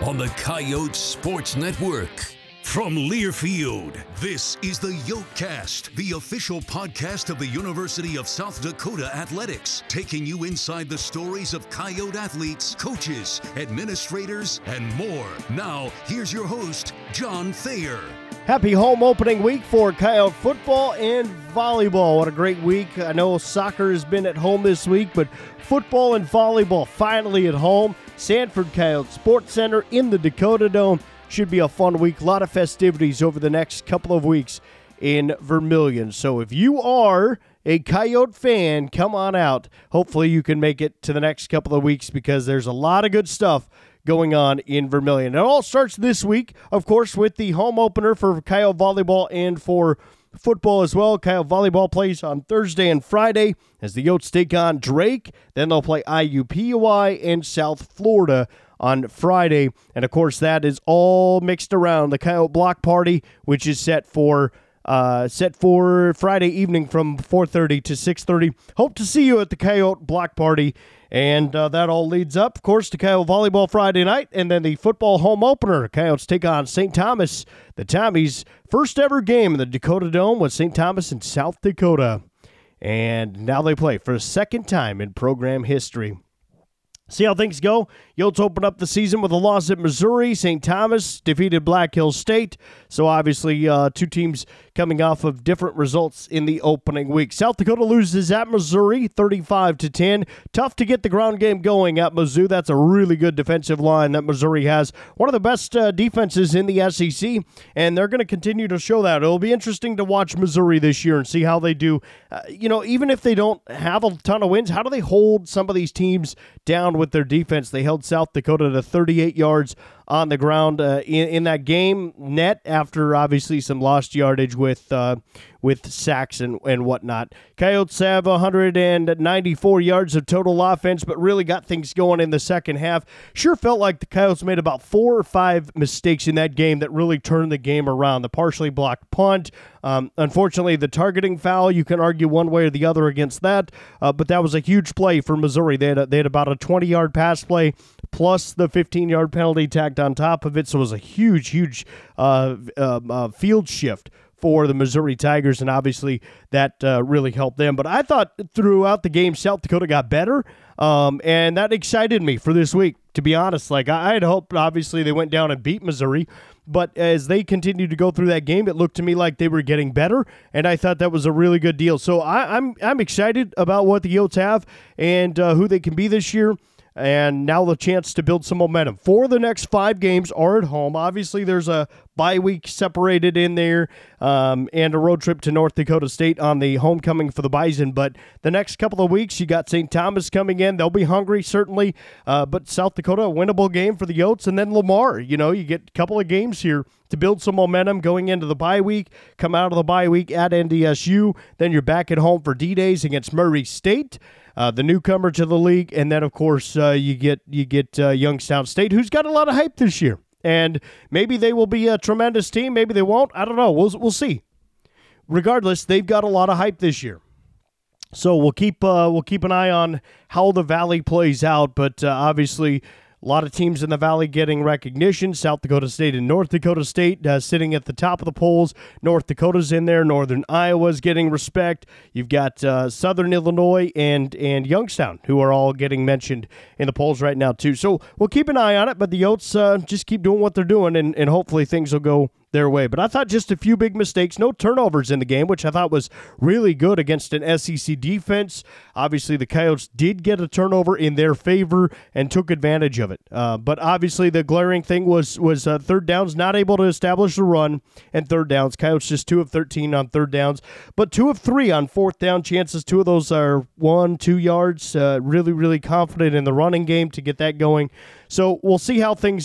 on the Coyote Sports Network. From Learfield, this is the Yotecast, the official podcast of the University of South Dakota Athletics, taking you inside the stories of Coyote athletes, coaches, administrators, and more. Now, here's your host, John Thayer. Happy home opening week for Coyote football and volleyball. What a great week. I know soccer has been at home this week, but football and volleyball finally at home. Sanford Coyote Sports Center in the Dakota Dome. Should be a fun week. A lot of festivities over the next couple of weeks in Vermillion. So if you are a Coyote fan, come on out. Hopefully you can make it to the next couple of weeks because there's a lot of good stuff going on in Vermillion. It all starts this week, of course, with the home opener for Coyote volleyball and for football as well. Coyote volleyball plays on Thursday and Friday as the Yotes take on Drake. Then they'll play IUPUI and South Florida on Friday. And, of course, that is all mixed around the Coyote Block Party, which is set for Friday evening from 4:30 to 6:30. Hope to see you at the Coyote Block Party. And that all leads up, of course, to Coyote volleyball Friday night, and then the football home opener. Coyotes take on St. Thomas. The Tommies' first ever game in the Dakota Dome was St. Thomas in South Dakota. And now they play for a second time in program history. See how things go. Yotes open up the season with a loss at Missouri. St. Thomas defeated Black Hills State. So obviously two teams coming off of different results in the opening week. South Dakota loses at Missouri 35-10. Tough to get the ground game going at Mizzou. That's a really good defensive line that Missouri has. One of the best defenses in the SEC, and they're going to continue to show that. It'll be interesting to watch Missouri this year and see how they do. Even if they don't have a ton of wins, how do they hold some of these teams down with their defense? They held South Dakota to 38 yards on the ground in that game net after obviously some lost yardage with sacks and whatnot. Coyotes have 194 yards of total offense, but really got things going in the second half. Sure felt like the Coyotes made about 4 or 5 mistakes in that game that really turned the game around. The partially blocked punt, unfortunately the targeting foul, you can argue one way or the other against that, but that was a huge play for Missouri. They had about a 20-yard pass play plus the 15-yard penalty tacked on top of it, so it was a huge field shift for the Missouri Tigers, and obviously that really helped them. But I thought throughout the game, South Dakota got better, and that excited me for this week, to be honest. Like, I had hoped, obviously, they went down and beat Missouri, but as they continued to go through that game, it looked to me like they were getting better, and I thought that was a really good deal. So I'm excited about what the Yotes have and who they can be this year. And now the chance to build some momentum. 4 of the next 5 games are at home. Obviously, there's a bye week separated in there and a road trip to North Dakota State on the homecoming for the Bison. But the next couple of weeks, you got St. Thomas coming in. They'll be hungry, certainly. But South Dakota, a winnable game for the Yotes. And then Lamar, you get a couple of games here to build some momentum going into the bye week. Come out of the bye week at NDSU. Then you're back at home for D-Days against Murray State. The newcomer to the league, and then of course you get Youngstown State, who's got a lot of hype this year, and maybe they will be a tremendous team, maybe they won't. I don't know. We'll see. Regardless, they've got a lot of hype this year, so we'll keep an eye on how the Valley plays out. But obviously, a lot of teams in the Valley getting recognition. South Dakota State and North Dakota State sitting at the top of the polls. North Dakota's in there. Northern Iowa's getting respect. You've got Southern Illinois and Youngstown, who are all getting mentioned in the polls right now, too. So we'll keep an eye on it, but the Yotes just keep doing what they're doing, and hopefully things will go their way. But I thought just a few big mistakes, no turnovers in the game, which I thought was really good against an SEC defense. Obviously, the Coyotes did get a turnover in their favor and took advantage of it. But obviously, the glaring thing was third downs, not able to establish the run, and third downs. Coyotes just 2 of 13 on third downs, but 2 of 3 on fourth down chances. 2 of those are 1-2 yards. Really, really confident in the running game to get that going. So we'll see how things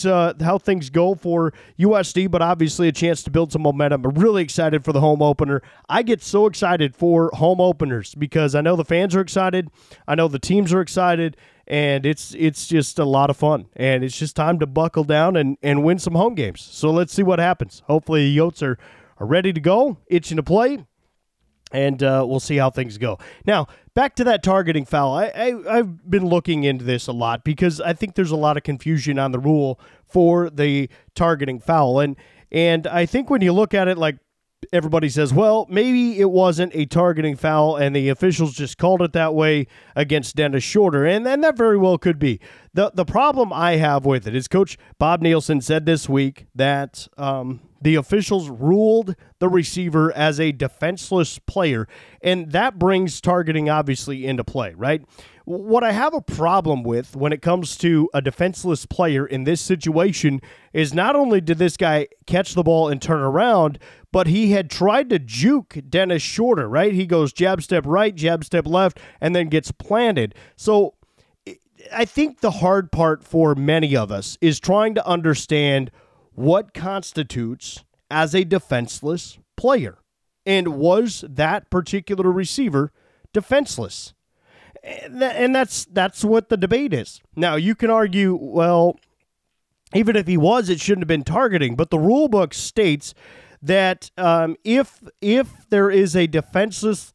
go for USD, but obviously a chance to build some momentum. I'm really excited for the home opener. I get so excited for home openers because I know the fans are excited, I know the teams are excited, and it's just a lot of fun. And it's just time to buckle down and win some home games. So let's see what happens. Hopefully the Yotes are ready to go, itching to play. And we'll see how things go. Now, back to that targeting foul. I've been looking into this a lot because I think there's a lot of confusion on the rule for the targeting foul. And I think when you look at it, like, everybody says, well, maybe it wasn't a targeting foul and the officials just called it that way against Dennis Shorter. And that very well could be. The problem I have with it is Coach Bob Nielsen said this week that the officials ruled the receiver as a defenseless player, and that brings targeting obviously into play, right? What I have a problem with when it comes to a defenseless player in this situation is not only did this guy catch the ball and turn around, but he had tried to juke Dennis Shorter, right? He goes jab step right, jab step left, and then gets planted. So I think the hard part for many of us is trying to understand what constitutes as a defenseless player. And was that particular receiver defenseless? And that's what the debate is. Now, you can argue, well, even if he was, it shouldn't have been targeting. But the rule book states that if there is a defenseless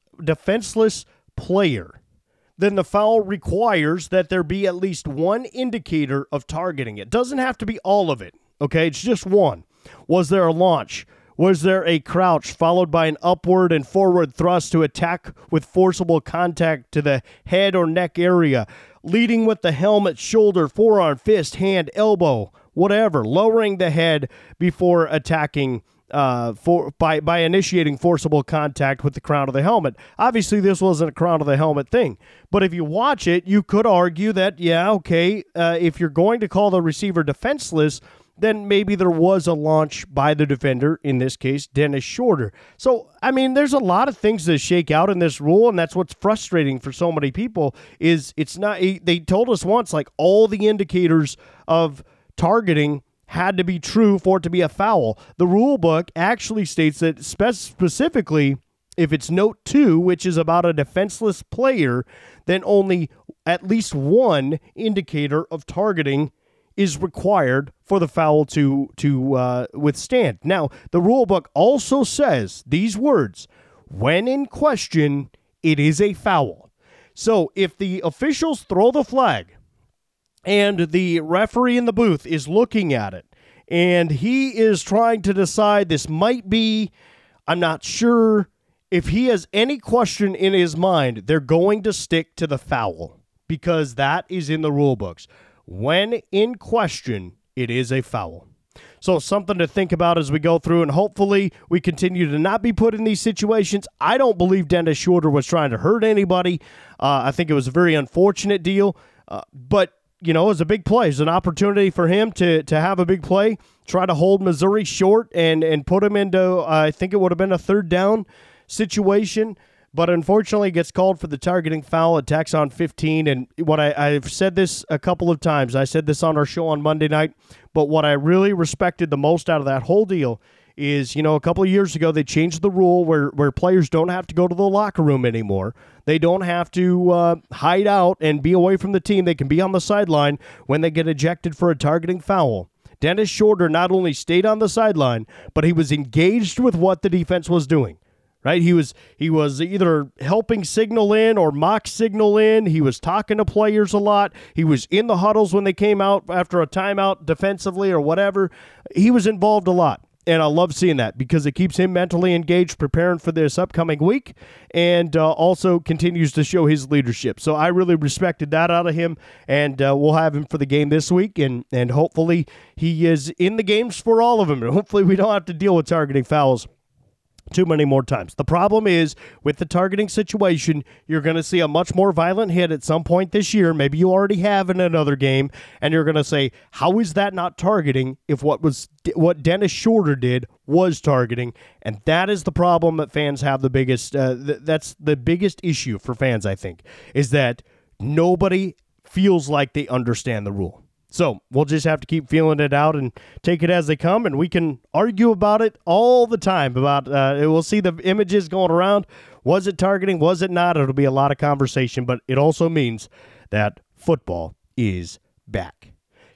player, then the foul requires that there be at least one indicator of targeting. It doesn't have to be all of it, okay? It's just one. Was there a launch? Was there a crouch followed by an upward and forward thrust to attack with forcible contact to the head or neck area? Leading with the helmet, shoulder, forearm, fist, hand, elbow, whatever. Lowering the head before attacking by initiating forcible contact with the crown of the helmet. Obviously, this wasn't a crown of the helmet thing. But if you watch it, you could argue that, if you're going to call the receiver defenseless, then maybe there was a launch by the defender, in this case, Dennis Shorter. So, I mean, there's a lot of things that shake out in this rule, and that's what's frustrating for so many people is it's not, they told us once, like, all the indicators of targeting had to be true for it to be a foul. The rule book actually states that specifically if it's note 2, which is about a defenseless player, then only at least one indicator of targeting is required for the foul to withstand. Now, the rule book also says these words, when in question, it is a foul. So if the officials throw the flag and the referee in the booth is looking at it and he is trying to decide this might be, I'm not sure, if he has any question in his mind, they're going to stick to the foul because that is in the rule books. When in question, it is a foul. So something to think about as we go through, and hopefully we continue to not be put in these situations. I don't believe Dennis Shorter was trying to hurt anybody. I think it was a very unfortunate deal. But, it was a big play. It was an opportunity for him to have a big play, try to hold Missouri short and put him into, I think it would have been a third down situation. But unfortunately, gets called for the targeting foul, attacks on 15. And what I've said this a couple of times. I said this on our show on Monday night. But what I really respected the most out of that whole deal is, a couple of years ago, they changed the rule where players don't have to go to the locker room anymore. They don't have to hide out and be away from the team. They can be on the sideline when they get ejected for a targeting foul. Dennis Shorter not only stayed on the sideline, but he was engaged with what the defense was doing. Right, he was either helping signal in or mock signal in. He was talking to players a lot. He was in the huddles when they came out after a timeout defensively or whatever. He was involved a lot, and I love seeing that because it keeps him mentally engaged, preparing for this upcoming week, and also continues to show his leadership. So I really respected that out of him, and we'll have him for the game this week, and hopefully he is in the games for all of them, and hopefully we don't have to deal with targeting fouls too many more times. The problem is, with the targeting situation, you're going to see a much more violent hit at some point this year. Maybe you already have in another game, and you're going to say, how is that not targeting if what Dennis Shorter did was targeting? And that is the problem that fans have the biggest, that's the biggest issue for fans, I think, is that nobody feels like they understand the rule. So we'll just have to keep feeling it out and take it as they come, and we can argue about it all the time. We'll see the images going around. Was it targeting? Was it not? It'll be a lot of conversation, but it also means that football is back.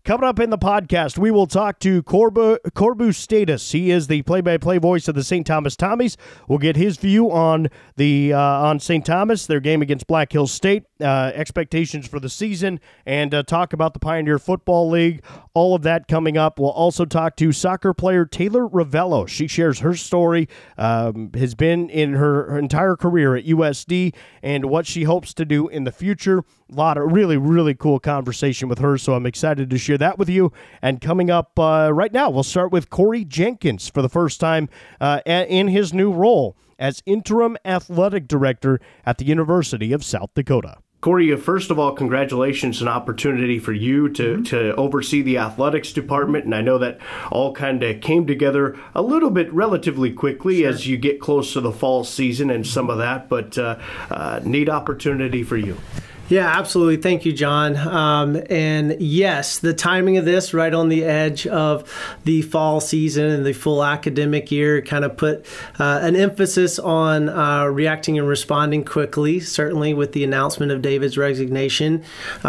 Coming up in the podcast, we will talk to Corbu Status. He is the play-by-play voice of the St. Thomas Tommies. We'll get his view on on St. Thomas, their game against Black Hills State, expectations for the season, and talk about the Pioneer Football League. All of that coming up. We'll also talk to soccer player Taylor Ravello. She shares her story, has been in her entire career at USD, and what she hopes to do in the future. A lot of really, really cool conversation with her, so I'm excited to share that with you. And coming up right now, we'll start with Corey Jenkins for the first time in his new role as interim athletic director at the University of South Dakota. Corey, first of all, congratulations, an opportunity for you to oversee the athletics department. And I know that all kind of came together a little bit relatively quickly as you get close to the fall season and some of that, but neat opportunity for you. Yeah, absolutely. Thank you, John. And yes, the timing of this right on the edge of the fall season and the full academic year kind of put an emphasis on reacting and responding quickly, certainly with the announcement of David's resignation.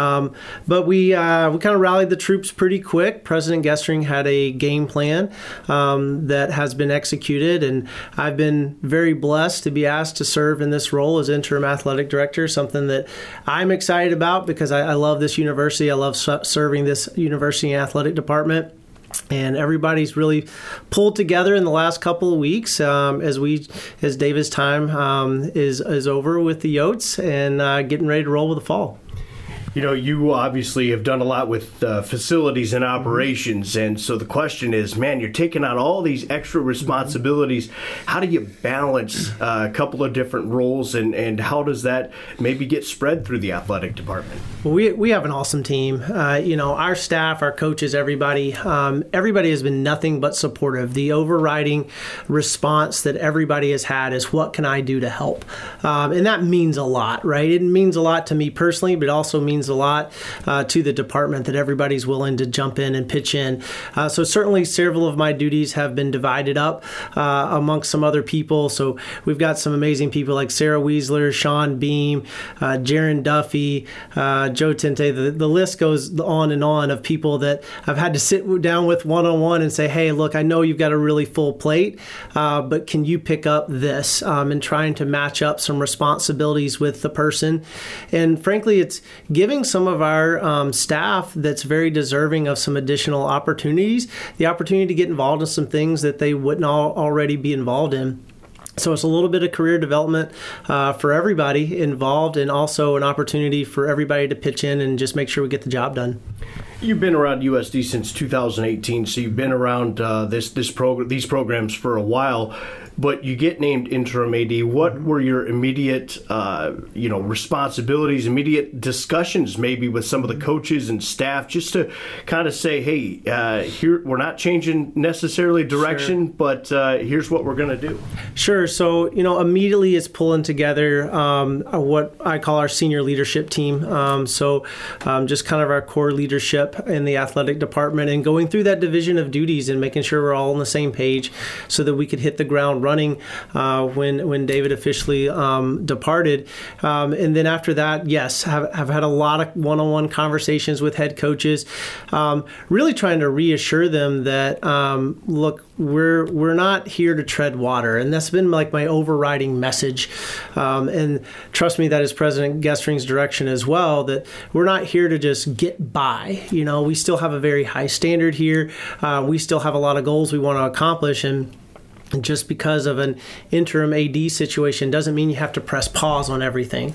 But we kind of rallied the troops pretty quick. President Gestring had a game plan that has been executed, and I've been very blessed to be asked to serve in this role as interim athletic director, something that I'm excited about because I love this university. I love serving this university athletic department. And everybody's really pulled together in the last couple of weeks as David's time is over with the Yotes and getting ready to roll with the fall. You know, you obviously have done a lot with facilities and operations, and so the question is, man, you're taking on all these extra responsibilities. How do you balance a couple of different roles, and how does that maybe get spread through the athletic department? Well, we have an awesome team. Our staff, our coaches, everybody has been nothing but supportive. The overriding response that everybody has had is, what can I do to help? And that means a lot, right? It means a lot to me personally, but it also means a lot to the department that everybody's willing to jump in and pitch in. So certainly several of my duties have been divided up amongst some other people. So we've got some amazing people like Sarah Weisler, Sean Beam, Jaron Duffy, Joe Tente. The list goes on and on of people that I've had to sit down with one-on-one and say, hey, look, I know you've got a really full plate, but can you pick up this? And trying to match up some responsibilities with the person. And frankly, it's giving some of our staff that's very deserving of some additional opportunities, the opportunity to get involved in some things that they wouldn't already be involved in. So it's a little bit of career development for everybody involved, and also an opportunity for everybody to pitch in and just make sure we get the job done. You've been around USD since 2018, so you've been around these programs for a while. But you get named interim AD. What were your immediate, responsibilities, immediate discussions, maybe with some of the coaches and staff, just to kind of say, hey, here we're not changing necessarily direction, Sure. But here's what we're going to do. Sure. So immediately it's pulling together what I call our senior leadership team. Just kind of our core leadership in the athletic department, and going through that division of duties and making sure we're all on the same page, so that we could hit the ground running when David officially departed. And then after that, yes, have had a lot of one-on-one conversations with head coaches, really trying to reassure them that, look, we're not here to tread water. And that's been like my overriding message. And trust me, that is President Gestring's direction as well, that we're not here to just get by. We still have a very high standard here. We still have a lot of goals we want to accomplish, and just because of an interim AD situation doesn't mean you have to press pause on everything.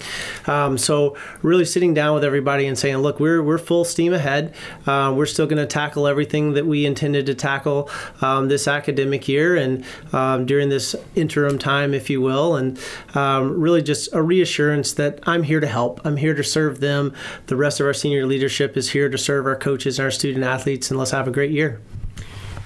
So really sitting down with everybody and saying, look, we're full steam ahead. We're still going to tackle everything that we intended to tackle this academic year and during this interim time, if you will. And really just a reassurance that I'm here to help. I'm here to serve them. The rest of our senior leadership is here to serve our coaches and our student athletes, and let's have a great year.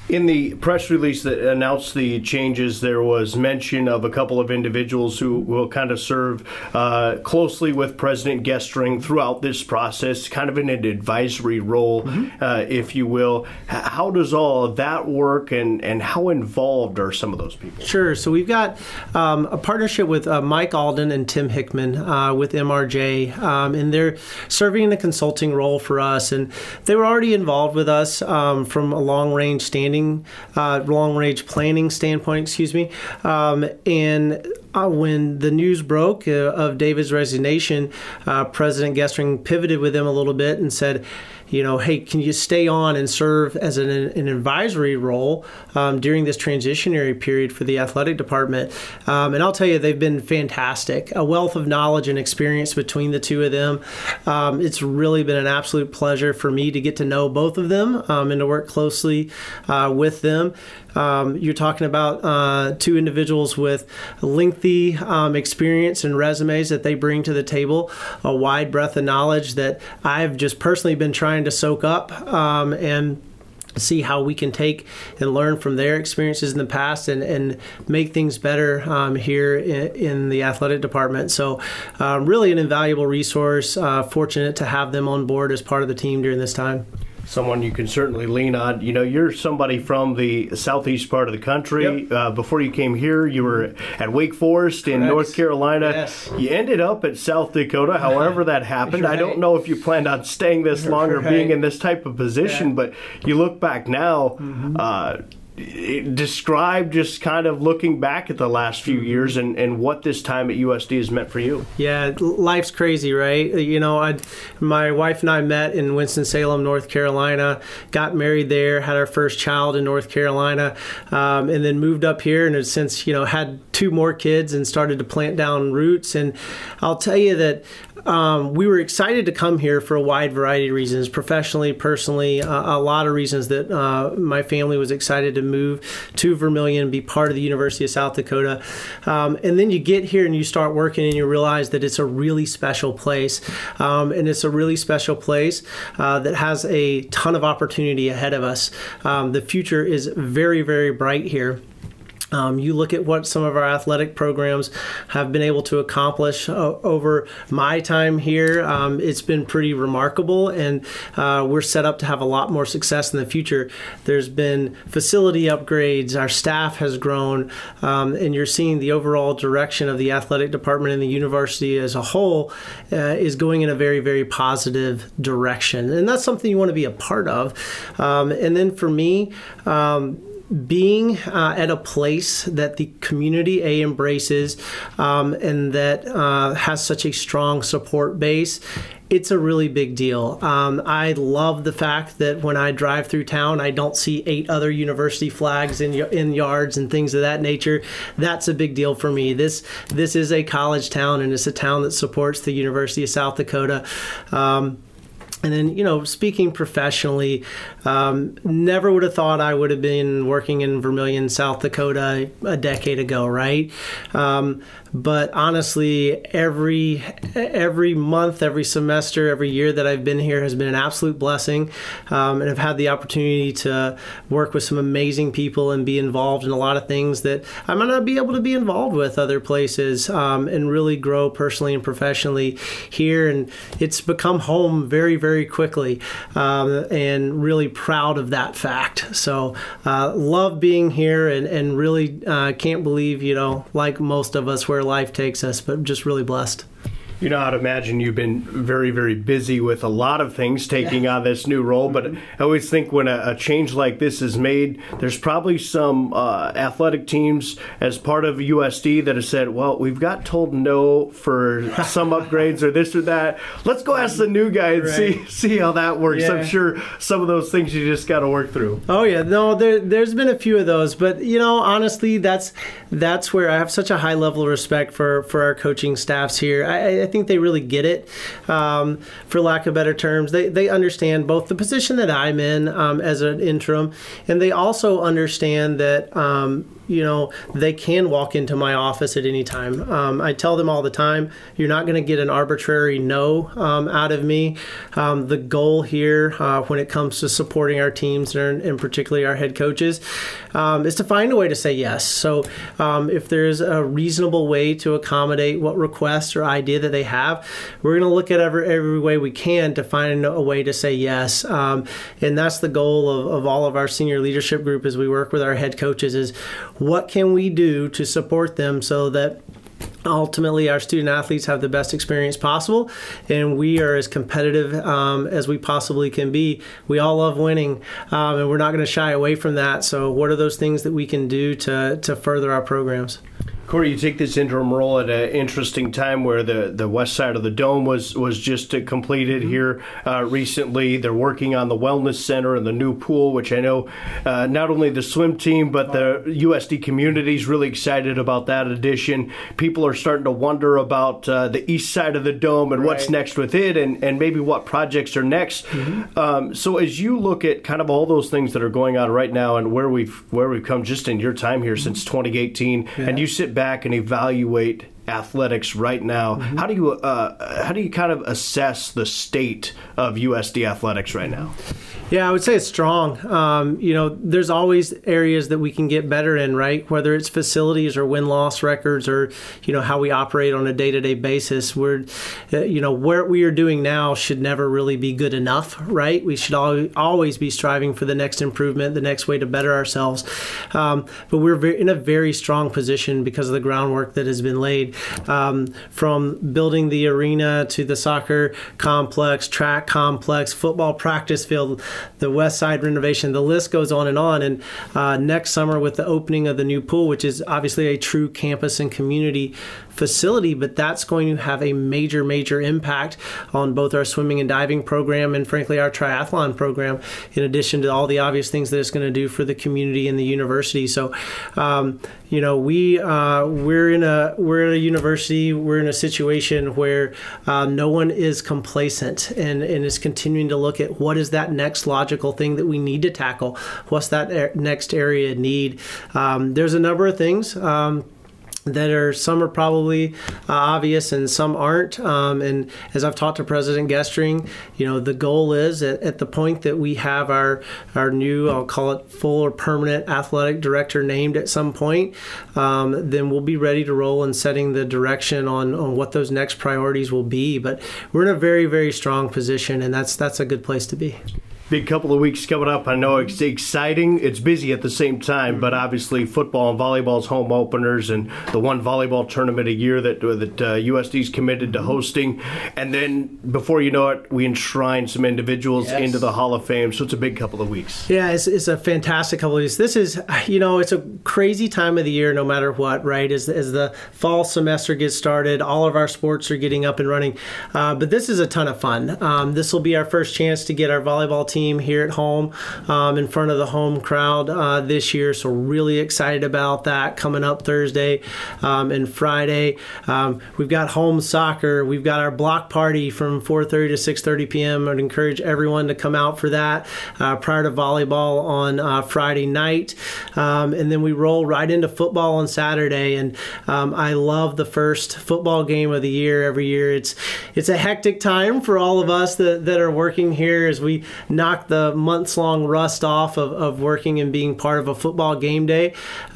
In the press release that announced the changes, there was mention of a couple of individuals who will kind of serve closely with President Gestring throughout this process, kind of in an advisory role, if you will. How does all of that work, and how involved are some of those people? Sure. So we've got a partnership with Mike Alden and Tim Hickman with MRJ, and they're serving in a consulting role for us. And they were already involved with us from a long-range planning standpoint, and when the news broke of David's resignation, President Gestring pivoted with them a little bit and said, hey, can you stay on and serve as an advisory role during this transitionary period for the athletic department? And I'll tell you, they've been fantastic. A wealth of knowledge and experience between the two of them. It's really been an absolute pleasure for me to get to know both of them and to work closely with them. You're talking about two individuals with lengthy experience and resumes that they bring to the table, a wide breadth of knowledge that I've just personally been trying to soak up and see how we can take and learn from their experiences in the past and make things better here in the athletic department. So really an invaluable resource. Fortunate to have them on board as part of the team during this time. Someone you can certainly lean on. You're somebody from the southeast part of the country. Yep. Before you came here, you were at Wake Forest in North Carolina. Yes. You ended up at South Dakota, however that happened. Right. I don't know if you planned on staying this long or being in this type of position, but you look back now, describe just kind of looking back at the last few years and what this time at USD has meant for you. Yeah, life's crazy, right? My wife and I met in Winston-Salem, North Carolina, got married there, had our first child in North Carolina, and then moved up here and have since, had two more kids and started to plant down roots. And I'll tell you that we were excited to come here for a wide variety of reasons, professionally, personally, a lot of reasons that my family was excited to move to Vermilion, be part of the University of South Dakota. And then you get here and you start working and you realize that it's a really special place. And it's a really special place that has a ton of opportunity ahead of us. The future is very, very bright here. You look at what some of our athletic programs have been able to accomplish over my time here. It's been pretty remarkable, and we're set up to have a lot more success in the future. There's been facility upgrades. Our staff has grown, and you're seeing the overall direction of the athletic department and the university as a whole is going in a very, very positive direction. And that's something you want to be a part of. And then for me, being at a place that the community embraces and that has such a strong support base, it's a really big deal. I love the fact that when I drive through town, I don't see 8 other university flags in yards and things of that nature. That's a big deal for me. This is a college town, and it's a town that supports the University of South Dakota. And then, speaking professionally, never would have thought I would have been working in Vermilion, South Dakota a decade ago, right? But honestly, every month, every semester, every year that I've been here has been an absolute blessing. And I've had the opportunity to work with some amazing people and be involved in a lot of things that I might not be able to be involved with other places, and really grow personally and professionally here. And it's become home very, very quickly, and really proud of that fact. So love being here and really can't believe, like most of us, where life takes us, but just really blessed. I'd imagine you've been very, very busy with a lot of things taking on this new role, but I always think when a change like this is made, there's probably some athletic teams as part of USD that have said, well, we've got told no for some upgrades or this or that. Let's go ask the new guy and see how that works. Yeah. I'm sure some of those things you just got to work through. Oh, yeah. No, there's been a few of those, but, honestly, that's where I have such a high level of respect for our coaching staffs here. I think they really get it, for lack of better terms. They understand both the position that I'm in as an interim, and they also understand that they can walk into my office at any time. I tell them all the time, you're not going to get an arbitrary no out of me. The goal here when it comes to supporting our teams and particularly our head coaches is to find a way to say yes. So if there's a reasonable way to accommodate what request or idea that they have, we're going to look at every way we can to find a way to say yes. And that's the goal of all of our senior leadership group as we work with our head coaches is what can we do to support them so that ultimately our student athletes have the best experience possible and we are as competitive as we possibly can be. We all love winning and we're not going to shy away from that. So what are those things that we can do to further our programs? Corey, you take this interim role at an interesting time where the west side of the dome was just completed here recently. They're working on the wellness center and the new pool, which I know not only the swim team but the USD community is really excited about that addition. People are starting to wonder about the east side of the dome and what's next with it and maybe what projects are next. So as you look at kind of all those things that are going on right now and where we've come just in your time here since 2018, and you sit back and evaluate athletics right now, how do you kind of assess the state of USD athletics right now? Yeah, I would say it's strong. There's always areas that we can get better in, right? Whether it's facilities or win-loss records or, how we operate on a day-to-day basis. What we are doing now should never really be good enough, right? We should always be striving for the next improvement, the next way to better ourselves. But we're in a very strong position because of the groundwork that has been laid. From building the arena to the soccer complex, track complex, football practice field, the west side renovation, the list goes on. And next summer with the opening of the new pool, which is obviously a true campus and community facility, but that's going to have a major, major impact on both our swimming and diving program and frankly our triathlon program, in addition to all the obvious things that it's going to do for the community and the university. So, we're in a university, we're in a situation where no one is complacent and is continuing to look at what is that next logical thing that we need to tackle. What's that next area need? There's a number of things some are probably obvious and some aren't. And as I've talked to President Gestring, the goal is at the point that we have our new, I'll call it full or permanent athletic director named at some point, then we'll be ready to roll in setting the direction on what those next priorities will be. But we're in a very, very strong position, and that's a good place to be. Big couple of weeks coming up. I know it's exciting. It's busy at the same time, but obviously football and volleyball's home openers and the one volleyball tournament a year that USD's committed to hosting. And then before you know it, we enshrine some individuals into the Hall of Fame. So it's a big couple of weeks. Yeah, it's a fantastic couple of weeks. This is, it's a crazy time of the year no matter what, right? As the fall semester gets started, all of our sports are getting up and running. But this is a ton of fun. This will be our first chance to get our volleyball team here at home in front of the home crowd this year, so really excited about that coming up Thursday and Friday. We've got home soccer. We've got our block party from 4:30 to 6:30 p.m. I'd encourage everyone to come out for that prior to volleyball on Friday night, and then we roll right into football on Saturday. And I love the first football game of the year every year. It's a hectic time for all of us that are working here as we knock the months-long rust off of working and being part of a football game day.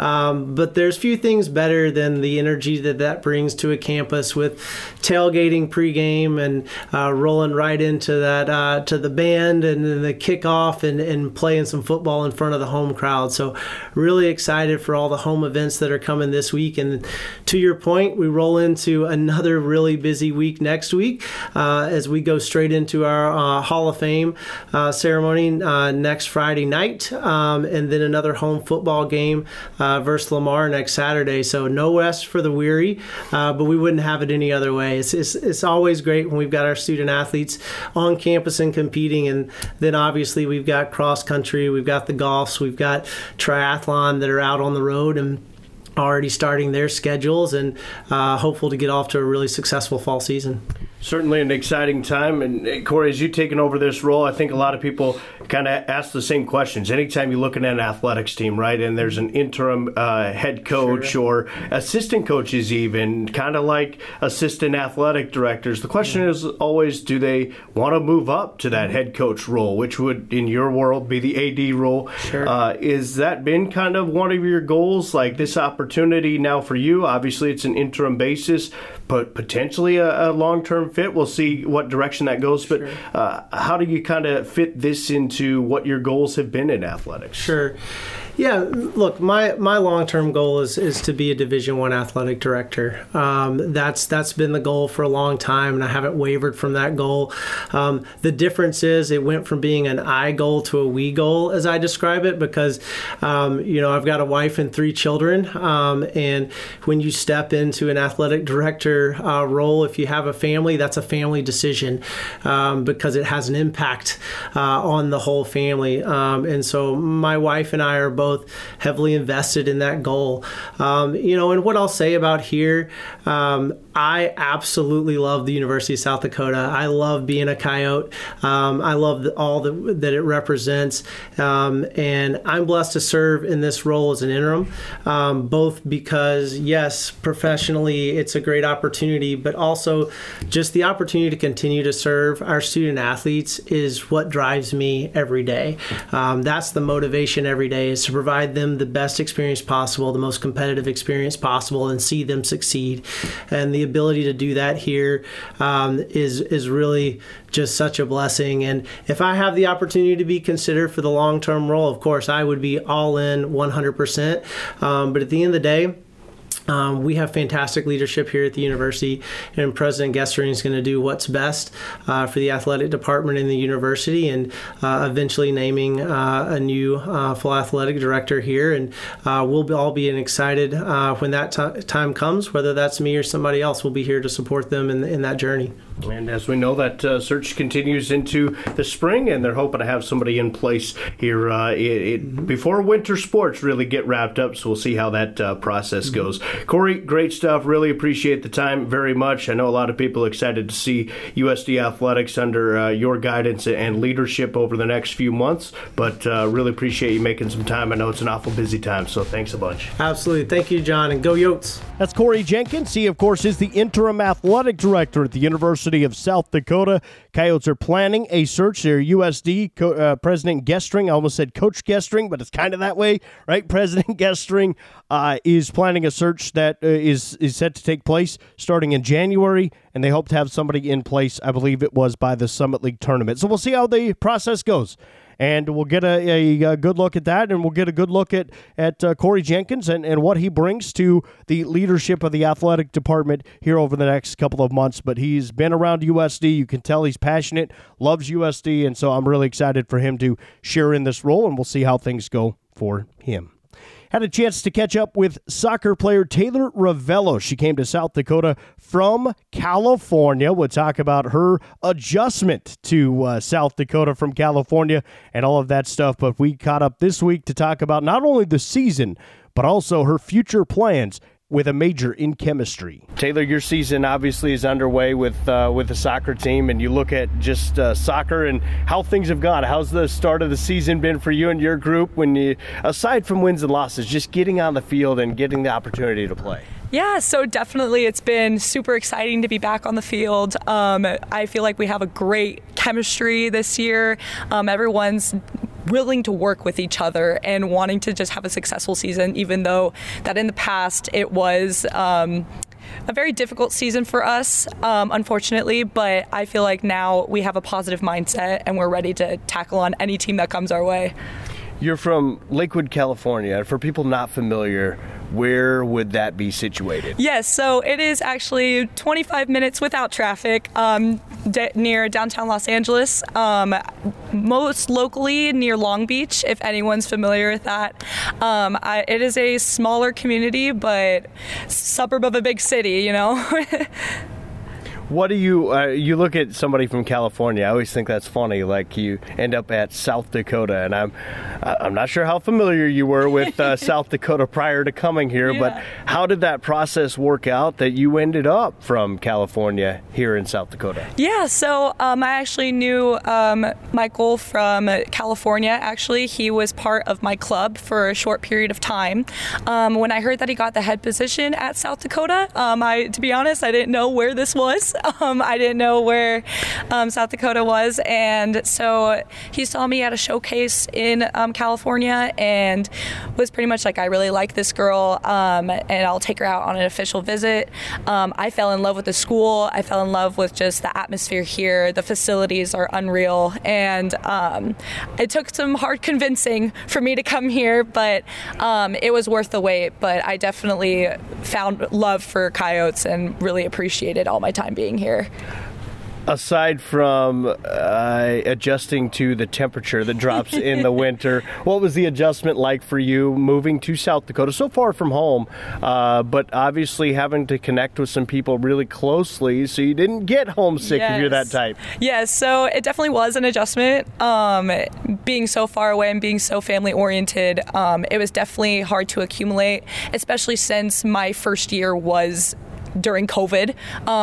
But there's few things better than the energy that brings to a campus with tailgating pregame and rolling right into that to the band and then the kickoff and playing some football in front of the home crowd. So really excited for all the home events that are coming this week. And to your point, we roll into another really busy week next week as we go straight into our Hall of Fame ceremony next Friday night, and then another home football game versus Lamar next Saturday. So no rest for the weary, but we wouldn't have it any other way. It's always great when we've got our student athletes on campus and competing, and then obviously we've got cross country, we've got the golfs, we've got triathlon that are out on the road and already starting their schedules and hopeful to get off to a really successful fall season. Certainly an exciting time. And Corey, as you've taken over this role, I think a lot of people kind of ask the same questions. Anytime you're looking at an athletics team, right, and there's an interim head coach or assistant coaches even, kind of like assistant athletic directors, the question is always, do they want to move up to that head coach role, which would, in your world, be the AD role? Is that been kind of one of your goals, like this opportunity now for you? Obviously, it's an interim basis, but potentially a long-term fit. We'll see what direction that goes. But how do you kind of fit this into what your goals have been in athletics? Sure. Yeah, look, my long-term goal is to be a Division I athletic director. That's been the goal for a long time, and I haven't wavered from that goal. The difference is it went from being an I goal to a we goal, as I describe it, because I've got a wife and 3 children, and when you step into an athletic director role, if you have a family, that's a family decision because it has an impact on the whole family. And so my wife and I are both heavily invested in that goal. And what I'll say about here, I absolutely love the University of South Dakota. I love being a Coyote. I love all that it represents. And I'm blessed to serve in this role as an interim, both because, yes, professionally it's a great opportunity, but also just the opportunity to continue to serve our student athletes is what drives me every day. That's the motivation every day, is to provide them the best experience possible, the most competitive experience possible, and see them succeed. And the ability to do that here is really just such a blessing. And if I have the opportunity to be considered for the long-term role, of course, I would be all in 100%. But at the end of the day, we have fantastic leadership here at the university, and President Gestring is going to do what's best for the athletic department in the university, and eventually naming a new full athletic director here. And we'll all be excited when that time comes, whether that's me or somebody else. We'll be here to support them in that journey. And as we know, that search continues into the spring, and they're hoping to have somebody in place here before winter sports really get wrapped up. So we'll see how that process goes. Corey, great stuff. Really appreciate the time very much. I know a lot of people are excited to see USD Athletics under your guidance and leadership over the next few months, but really appreciate you making some time. I know it's an awful busy time, so thanks a bunch. Absolutely. Thank you, John, and go Yotes. That's Corey Jenkins. He, of course, is the interim athletic director at the University of South Dakota. Coyotes are planning a search. Their USD President Gestring, I almost said Coach Gestring, but it's kind of that way, right? President Gestring is planning a search that is set to take place starting in January, and they hope to have somebody in place, I believe it was by the Summit League tournament. So we'll see how the process goes. And we'll get a good look at that, and we'll get a good look at Corey Jenkins and what he brings to the leadership of the athletic department here over the next couple of months. But he's been around USD. You can tell he's passionate, loves USD, and so I'm really excited for him to share in this role, and we'll see how things go for him. Had a chance to catch up with soccer player Taylor Ravello. She came to South Dakota from California. We'll talk about her adjustment to South Dakota from California and all of that stuff. But we caught up this week to talk about not only the season, but also her future plans with a major in chemistry. Taylor, your season obviously is underway with the soccer team, and you look at just soccer and how things have gone. How's the start of the season been for you and your group when you, aside from wins and losses, just getting on the field and getting the opportunity to play? Yeah, so definitely it's been super exciting to be back on the field. I feel like we have a great chemistry this year. Everyone's willing to work with each other and wanting to just have a successful season, even though that in the past it was a very difficult season for us, unfortunately, but I feel like now we have a positive mindset and we're ready to tackle on any team that comes our way. You're from Lakewood, California. For people not familiar, where would that be situated? Yes, so it is actually 25 minutes without traffic near downtown Los Angeles, most locally near Long Beach, if anyone's familiar with that. It is a smaller community, but suburb of a big city, you know? What do you look at somebody from California? I always think that's funny. Like you end up at South Dakota, and I'm not sure how familiar you were with South Dakota prior to coming here, but how did that process work out that you ended up from California here in South Dakota? Yeah, so I actually knew Michael from California. Actually, he was part of my club for a short period of time. When I heard that he got the head position at South Dakota, to be honest, I didn't know where this was. I didn't know where South Dakota was, and so he saw me at a showcase in California and was pretty much like, I really like this girl, and I'll take her out on an official visit. I fell in love with the school. I fell in love with just the atmosphere here. The facilities are unreal, and it took some hard convincing for me to come here, but it was worth the wait. But I definitely found love for Coyotes and really appreciated all my time being here. Aside from adjusting to the temperature that drops in the winter, what was the adjustment like for you moving to South Dakota, so far from home, but obviously having to connect with some people really closely so you didn't get homesick if you're that type? Yes, so it definitely was an adjustment. Being so far away and being so family-oriented, it was definitely hard to accumulate, especially since my first year was during COVID.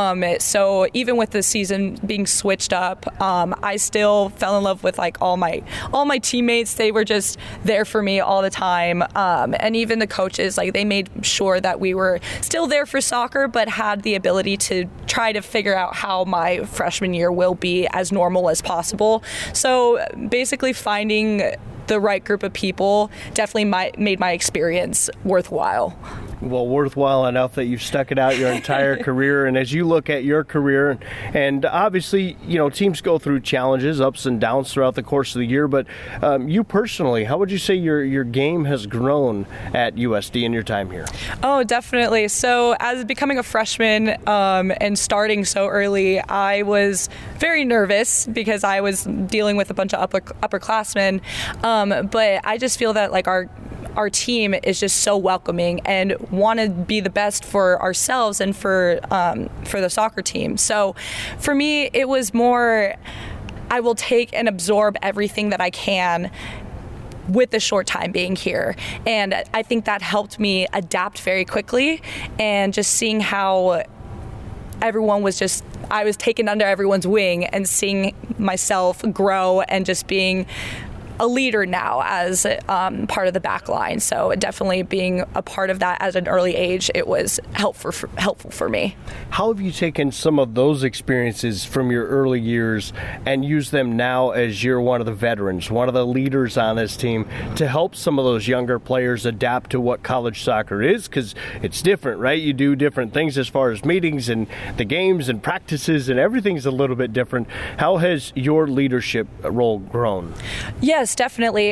So even with the season being switched up, I still fell in love with like all my teammates. They were just there for me all the time. And even the coaches, like they made sure that we were still there for soccer, but had the ability to try to figure out how my freshman year will be as normal as possible. So basically finding the right group of people definitely made my experience worthwhile. Well, worthwhile enough that you've stuck it out your entire career. And as you look at your career, and obviously, you know, teams go through challenges, ups and downs throughout the course of the year. But you personally, how would you say your game has grown at USD in your time here? Oh, definitely. So as becoming a freshman and starting so early, I was very nervous because I was dealing with a bunch of upperclassmen. But I just feel that like our team is just so welcoming and want to be the best for ourselves and for the soccer team. So for me, it was more, I will take and absorb everything that I can with the short time being here. And I think that helped me adapt very quickly, and just seeing how everyone was just, I was taken under everyone's wing and seeing myself grow and just being a leader now as part of the back line. So definitely being a part of that at an early age, it was helpful for me. How have you taken some of those experiences from your early years and used them now as you're one of the veterans, one of the leaders on this team, to help some of those younger players adapt to what college soccer is? Because it's different, right? You do different things as far as meetings and the games and practices, and everything's a little bit different. How has your leadership role grown? Yes, definitely.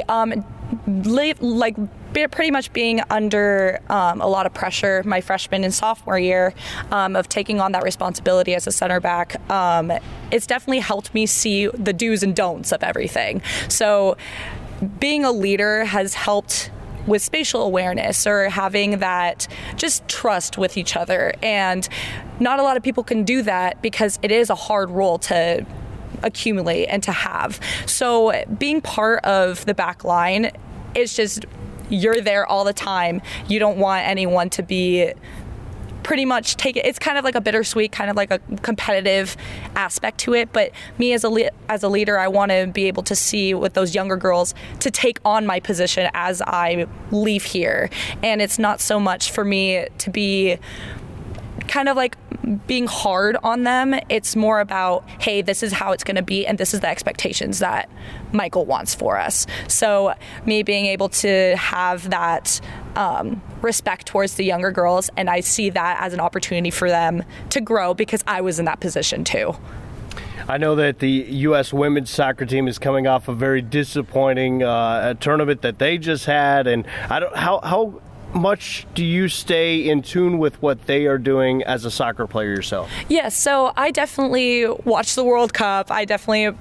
Pretty much being under a lot of pressure my freshman and sophomore year of taking on that responsibility as a center back, it's definitely helped me see the do's and don'ts of everything. So being a leader has helped with spatial awareness, or having that just trust with each other. And not a lot of people can do that because it is a hard role to accumulate and to have. So being part of the back line is just, you're there all the time. You don't want anyone to be pretty much take it. It's kind of like a bittersweet, kind of like a competitive aspect to it. But me as a leader, I want to be able to see with those younger girls to take on my position as I leave here. And it's not so much for me to be kind of like being hard on them. It's more about, hey, this is how it's going to be, and this is the expectations that Michael wants for us. So me being able to have that respect towards the younger girls, and I see that as an opportunity for them to grow because I was in that position too. I know that the U.S. women's soccer team is coming off a very disappointing tournament that they just had, and how much do you stay in tune with what they are doing as a soccer player yourself? Yes, so I definitely watch the World Cup. I definitely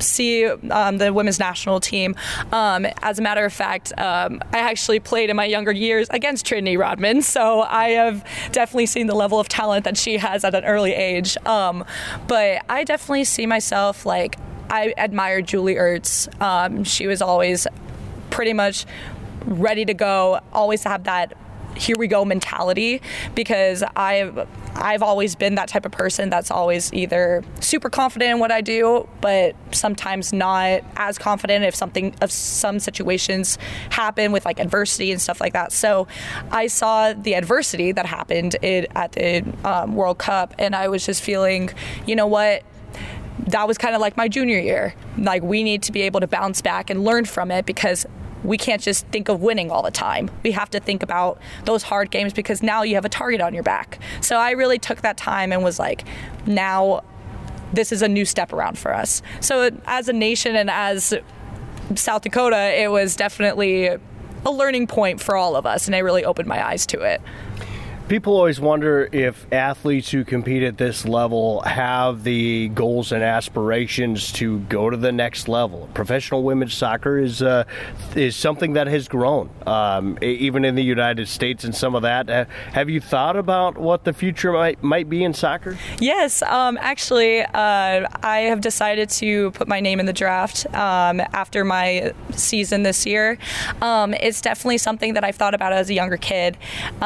see the women's national team. As a matter of fact, I actually played in my younger years against Trinity Rodman, so I have definitely seen the level of talent that she has at an early age. But I definitely see myself, like, I admire Julie Ertz. She was always pretty much ready to go, always have that here we go mentality, because I've always been that type of person that's always either super confident in what I do, but sometimes not as confident if some situations happen with like adversity and stuff like that. So I saw the adversity that happened at the World Cup, and I was just feeling, you know what, that was kind of like my junior year. Like, we need to be able to bounce back and learn from it, because we can't just think of winning all the time. We have to think about those hard games, because now you have a target on your back. So I really took that time and was like, now this is a new step around for us. So as a nation and as South Dakota, it was definitely a learning point for all of us, and it really opened my eyes to it. People always wonder if athletes who compete at this level have the goals and aspirations to go to the next level. Professional women's soccer is something that has grown, even in the United States and some of that. Have you thought about what the future might be in soccer? Yes, actually, I have decided to put my name in the draft after my season this year. It's definitely something that I've thought about as a younger kid,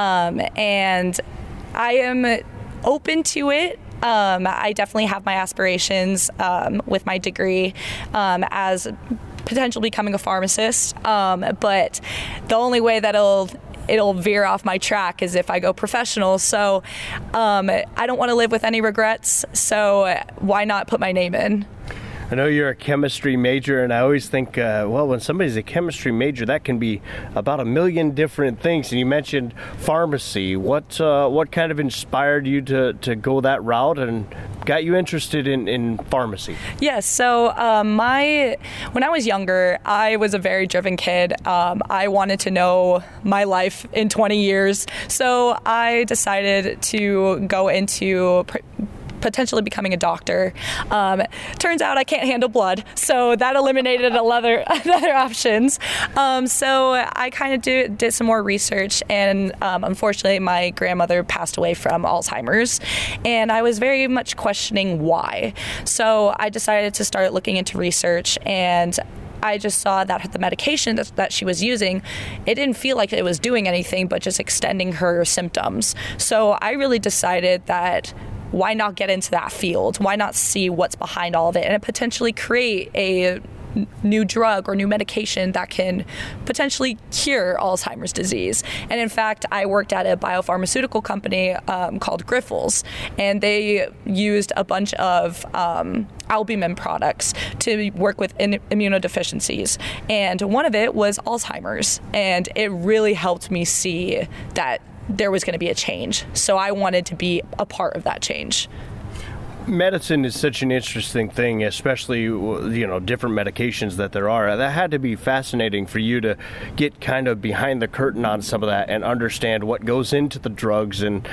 and I am open to it. I definitely have my aspirations with my degree as potentially becoming a pharmacist, but the only way that it'll veer off my track is if I go professional. So I don't want to live with any regrets, so why not put my name in? I know you're a chemistry major, and I always think, when somebody's a chemistry major, that can be about a million different things. And you mentioned pharmacy. What kind of inspired you to go that route and got you interested in pharmacy? Yes. So when I was younger, I was a very driven kid. I wanted to know my life in 20 years. So I decided to go into potentially becoming a doctor. Turns out I can't handle blood, so that eliminated other options. So I kind of did some more research, and unfortunately my grandmother passed away from Alzheimer's, and I was very much questioning why. So I decided to start looking into research, and I just saw that the medication that she was using, it didn't feel like it was doing anything but just extending her symptoms. So I really decided that why not get into that field? Why not see what's behind all of it and potentially create a new drug or new medication that can potentially cure Alzheimer's disease? And in fact, I worked at a biopharmaceutical company called Grifols, and they used a bunch of albumin products to work with immunodeficiencies. And one of it was Alzheimer's, and it really helped me see that there was going to be a change. So I wanted to be a part of that change. Medicine is such an interesting thing, especially, different medications that there are. That had to be fascinating for you to get kind of behind the curtain on some of that and understand what goes into the drugs and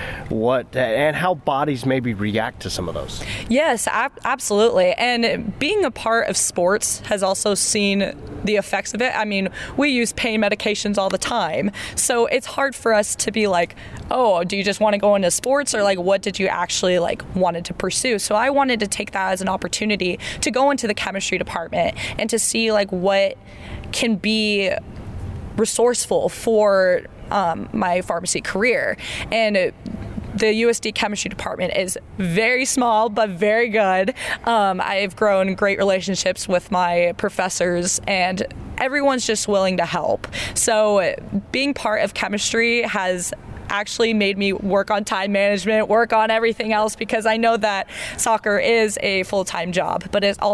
how bodies maybe react to some of those. Yes, absolutely. And being a part of sports has also seen the effects of it. I mean, we use pain medications all the time. So it's hard for us to be like, oh, do you just want to go into sports, or like what did you actually wanted to pursue? So I wanted to take that as an opportunity to go into the chemistry department and to see what can be resourceful for my pharmacy career. And the USD chemistry department is very small but very good. I've grown great relationships with my professors, and everyone's just willing to help. So being part of chemistry has actually made me work on time management, work on everything else, because I know that soccer is a full-time job, but it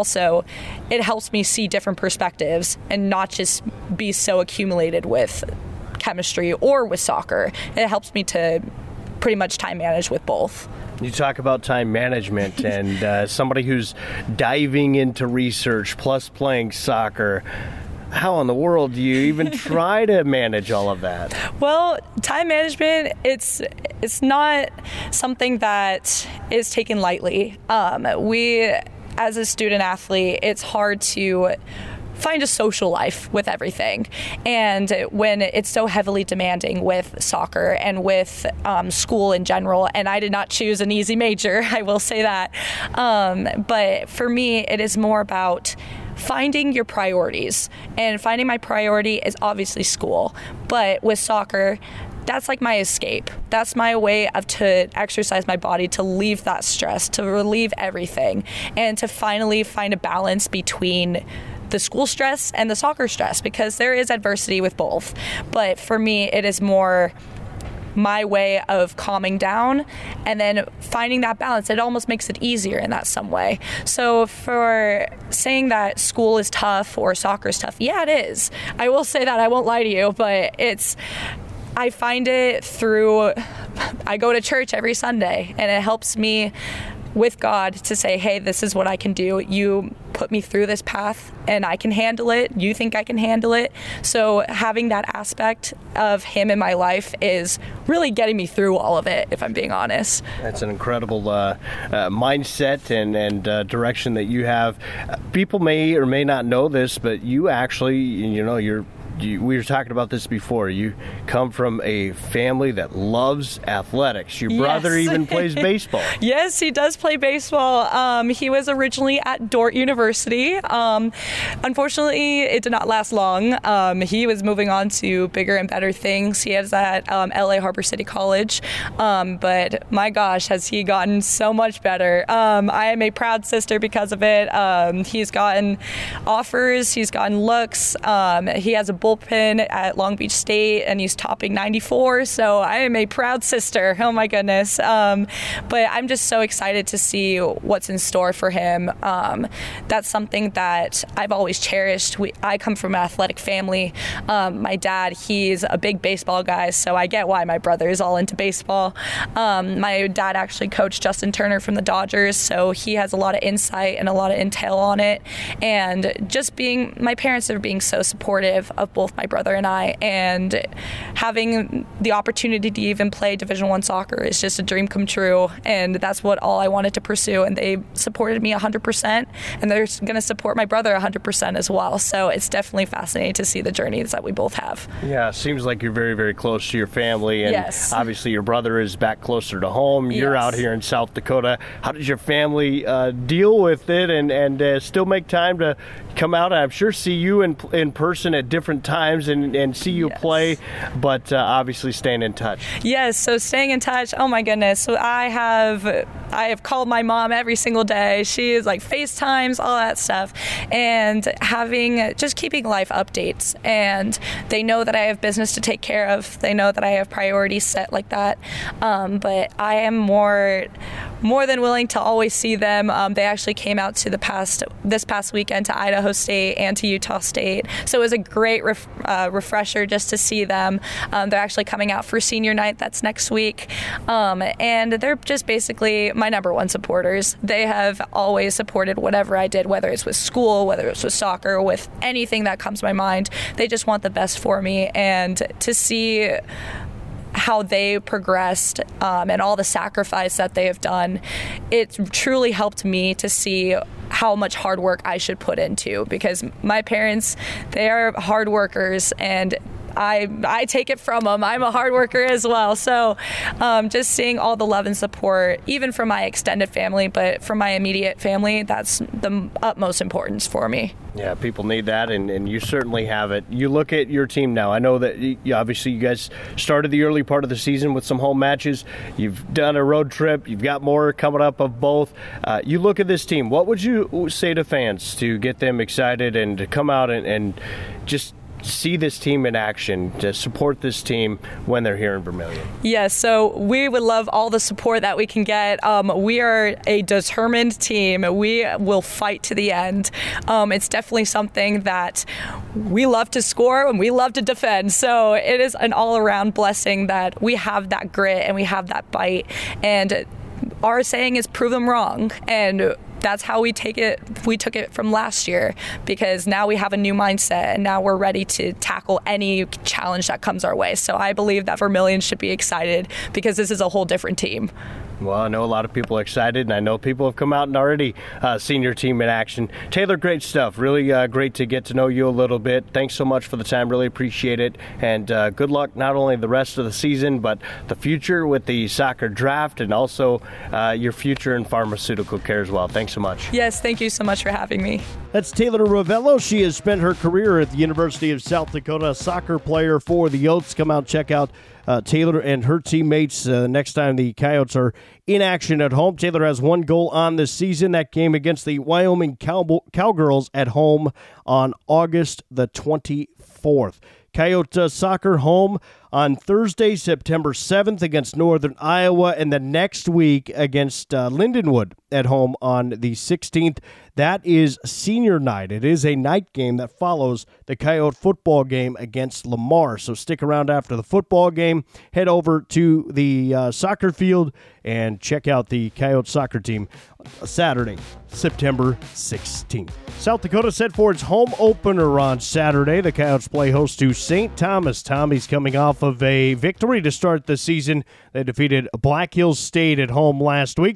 helps me see different perspectives and not just be so accumulated with chemistry or with soccer. It helps me to pretty much time manage with both. You talk about time management and somebody who's diving into research plus playing soccer. How in the world do you even try to manage all of that? Well, time management, it's not something that is taken lightly. as a student athlete, it's hard to find a social life with everything. And when it's so heavily demanding with soccer and with school in general, and I did not choose an easy major, I will say that. But for me, it is more about finding your priorities. And finding my priority is obviously school. But with soccer, that's like my escape. That's my way to exercise my body, to leave that stress, to relieve everything, and to finally find a balance between the school stress and the soccer stress, because there is adversity with both. But for me, it is more my way of calming down and then finding that balance. It almost makes it easier in that some way. So for saying that school is tough or soccer is tough, yeah, it is. I will say that, I won't lie to you, but I find it through, I go to church every Sunday, and it helps me with God to say, hey, this is what I can do. You put me through this path and I can handle it. You think I can handle it. So having that aspect of Him in my life is really getting me through all of it, if I'm being honest. That's an incredible mindset and direction that you have. People may or may not know this, but you actually, we were talking about this before. You come from a family that loves athletics. Your brother even plays baseball. Yes, he does play baseball. He was originally at Dordt University. Unfortunately, it did not last long. He was moving on to bigger and better things. He is at LA Harbor City College. But my gosh, has he gotten so much better. I am a proud sister because of it. He's gotten offers. He's gotten looks. He has a bullpen at Long Beach State, and he's topping 94. So I am a proud sister. Oh my goodness. But I'm just so excited to see what's in store for him. That's something that I've always cherished. I come from an athletic family. My dad, he's a big baseball guy, so I get why my brother is all into baseball. My dad actually coached Justin Turner from the Dodgers, so he has a lot of insight and a lot of intel on it. And just my parents are being so supportive of both my brother and I, and having the opportunity to even play Division I soccer is just a dream come true, and that's what all I wanted to pursue, and they supported me 100%, and they're going to support my brother 100% as well. So it's definitely fascinating to see the journeys that we both have. Yeah, it seems like you're very, very close to your family, and yes. Obviously your brother is back closer to home. You're yes. out here in South Dakota. How does your family deal with it and still make time to come out? I'm sure see you in person at different times and see you yes. play, but obviously staying in touch. Yes, so staying in touch. Oh my goodness. So I have called my mom every single day. She is like FaceTimes, all that stuff, and just keeping life updates. And they know that I have business to take care of. They know that I have priorities set like that. But I am more than willing to always see them. They actually came out to this past weekend to Idaho State and to Utah State. So it was a great refresher just to see them. They're actually coming out for senior night. That's next week. And they're just basically my number one supporters. They have always supported whatever I did, whether it's with school, whether it's with soccer, with anything that comes to my mind. They just want the best for me. And to see how they progressed and all the sacrifice that they have done, it's truly helped me to see how much hard work I should put into, because my parents, they are hard workers, and I take it from them. I'm a hard worker as well. So just seeing all the love and support, even from my extended family, but from my immediate family, that's the utmost importance for me. Yeah, people need that, and you certainly have it. You look at your team now. I know that obviously you guys started the early part of the season with some home matches. You've done a road trip. You've got more coming up of both. You look at this team. What would you say to fans to get them excited and to come out and just see this team in action, to support this team when they're here in Vermilion? Yes, so we would love all the support that we can get. We are a determined team. We will fight to the end. It's definitely something that we love to score and we love to defend. So it is an all-around blessing that we have that grit and we have that bite. And our saying is prove them wrong. And that's how we take it. We took it from last year, because now we have a new mindset and now we're ready to tackle any challenge that comes our way. So I believe that Vermilion should be excited, because this is a whole different team. Well, I know a lot of people are excited, and I know people have come out and already seen your team in action. Taylor, great stuff. Really great to get to know you a little bit. Thanks so much for the time. Really appreciate it. And good luck not only the rest of the season, but the future with the soccer draft and also your future in pharmaceutical care as well. Thanks so much. Yes, thank you so much for having me. That's Taylor Ravello. She has spent her career at the University of South Dakota, a soccer player for the Yotes. Come out, check out Taylor and her teammates next time the Coyotes are in action at home. Taylor has 1 goal on this season. That game against the Wyoming Cowgirls at home on August the 24th. Coyote soccer home on Thursday, September 7th against Northern Iowa, and the next week against Lindenwood at home on the 16th. That is senior night. It is a night game that follows the Coyote football game against Lamar. So stick around after the football game. Head over to the soccer field and check out the Coyote soccer team Saturday, September 16th. South Dakota set for its home opener on Saturday. The Coyotes play host to St. Thomas. Tommy's coming off of a victory to start the season. They defeated Black Hills State at home last week,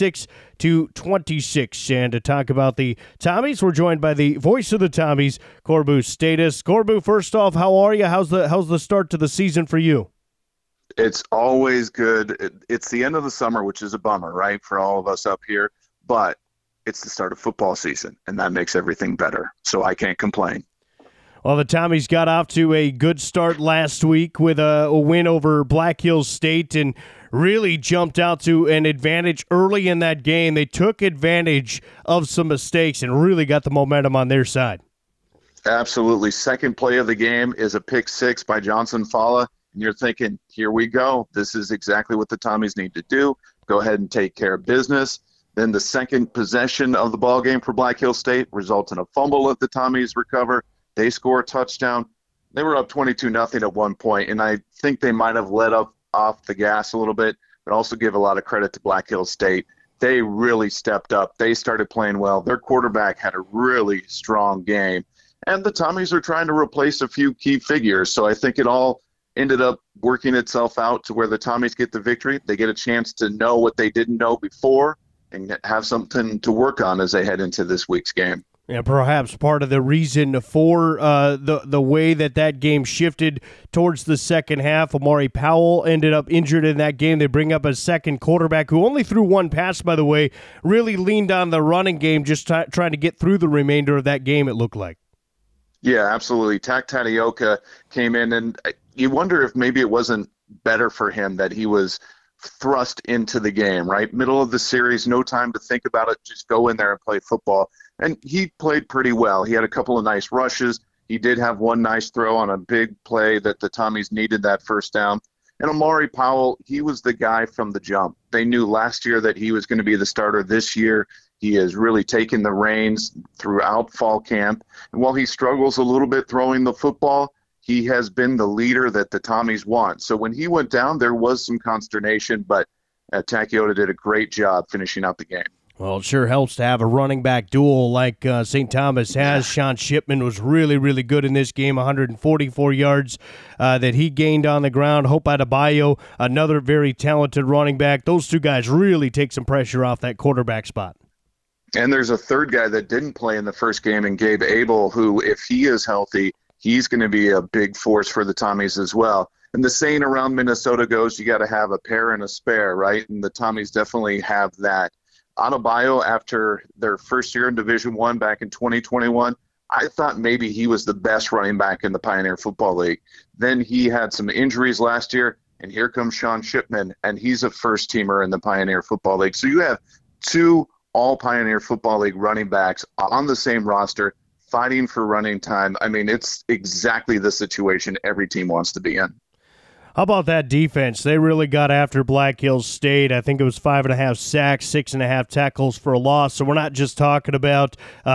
36-26. And to talk about the Tommies, we're joined by the voice of the Tommies, Corbu Status. Corbu, first off, how are you? How's the start to the season for you? It's always good. It's the end of the summer, which is a bummer, right, for all of us up here. But it's the start of football season, and that makes everything better. So I can't complain. Well, the Tommies got off to a good start last week with a win over Black Hills State and really jumped out to an advantage early in that game. They took advantage of some mistakes and really got the momentum on their side. Absolutely. Second play of the game is a pick six by Johnson Falla, and you're thinking, here we go. This is exactly what the Tommies need to do. Go ahead and take care of business. Then the second possession of the ball game for Black Hills State results in a fumble that the Tommies recover. They score a touchdown. They were up 22-0 at one point, and I think they might have let up off the gas a little bit, but also give a lot of credit to Black Hills State. They really stepped up. They started playing well. Their quarterback had a really strong game, and the Tommies are trying to replace a few key figures, so I think it all ended up working itself out to where the Tommies get the victory. They get a chance to know what they didn't know before and have something to work on as they head into this week's game. Yeah, perhaps part of the reason for the way that game shifted towards the second half. Amari Powell ended up injured in that game. They bring up a second quarterback who only threw one pass, by the way, really leaned on the running game, just trying to get through the remainder of that game, it looked like. Yeah, absolutely. Tak Tadioka came in, and you wonder if maybe it wasn't better for him that he was thrust into the game, right? Middle of the series, no time to think about it, just go in there and play football. And he played pretty well. He had a couple of nice rushes. He did have one nice throw on a big play that the Tommies needed that first down. And Amari Powell, he was the guy from the jump. They knew last year that he was going to be the starter this year. He has really taken the reins throughout fall camp. And while he struggles a little bit throwing the football, he has been the leader that the Tommies want. So when he went down, there was some consternation, but Takiota did a great job finishing out the game. Well, it sure helps to have a running back duel like St. Thomas has. Sean Shipman was really, really good in this game, 144 yards that he gained on the ground. Hope Adebayo, another very talented running back. Those two guys really take some pressure off that quarterback spot. And there's a third guy that didn't play in the first game, and Gabe Abel, who, if he is healthy, he's going to be a big force for the Tommies as well. And the saying around Minnesota goes, you got to have a pair and a spare, right? And the Tommies definitely have that. Adebayo, after their first year in Division I back in 2021, I thought maybe he was the best running back in the Pioneer Football League. Then he had some injuries last year, and here comes Sean Shipman, and he's a first-teamer in the Pioneer Football League. So you have two all-Pioneer Football League running backs on the same roster fighting for running time. I mean, it's exactly the situation every team wants to be in. How about that defense? They really got after Black Hills State. I think it was 5.5 sacks, 6.5 tackles for a loss. So we're not just talking about,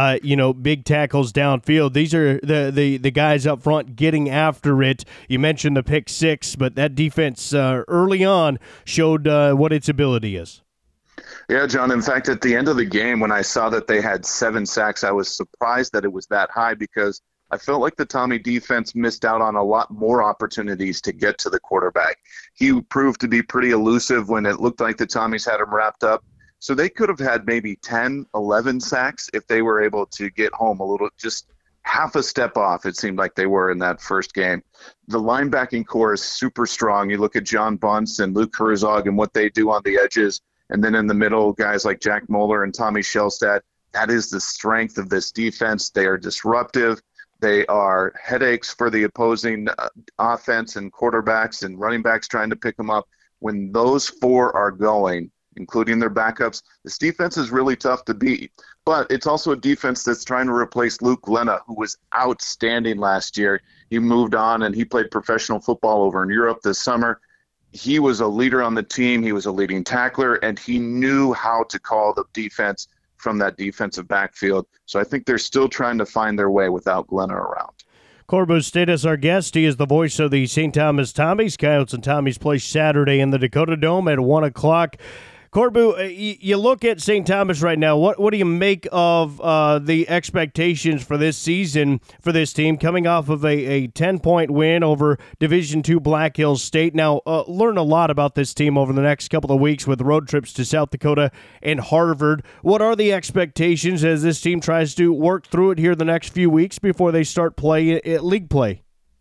big tackles downfield. These are the guys up front getting after it. You mentioned the pick six, but that defense early on showed what its ability is. Yeah, John. In fact, at the end of the game, when I saw that they had 7 sacks, I was surprised that it was that high because I felt like the Tommy defense missed out on a lot more opportunities to get to the quarterback. He proved to be pretty elusive when it looked like the Tommies had him wrapped up. So they could have had maybe 10, 11 sacks if they were able to get home a little, just half a step off, it seemed like they were in that first game. The linebacking core is super strong. You look at John Bunce and Luke Herzog and what they do on the edges, and then in the middle, guys like Jack Moeller and Tommy Shellstad. That is the strength of this defense. They are disruptive. They are headaches for the opposing offense and quarterbacks and running backs trying to pick them up. When those four are going, including their backups, this defense is really tough to beat. But it's also a defense that's trying to replace Luke Glenna, who was outstanding last year. He moved on and he played professional football over in Europe this summer. He was a leader on the team. He was a leading tackler, and he knew how to call the defense from that defensive backfield. So I think they're still trying to find their way without Glenna around. Corbu State is our guest. He is the voice of the St. Thomas Tommies. Coyotes and Tommies play Saturday in the Dakota Dome at 1 o'clock. Corbu, you look at St. Thomas right now. What do you make of the expectations for this season for this team, coming off of a 10-point win over Division II Black Hills State? Now, learn a lot about this team over the next couple of weeks with road trips to South Dakota and Harvard. What are the expectations as this team tries to work through it here the next few weeks before they start league play?